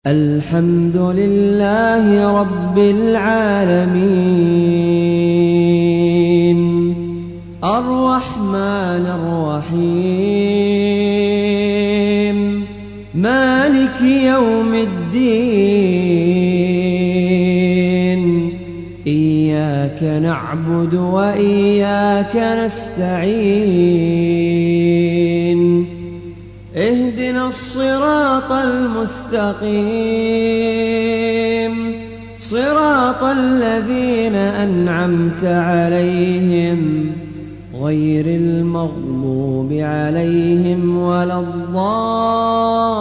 الحمد لله رب العالمين الرحمن الرحيم مالك يوم الدين إياك نعبد وإياك نستعين اهدنا الصراط المستقيم صراط الذين أنعمت عليهم غير المغضوب عليهم ولا الضالين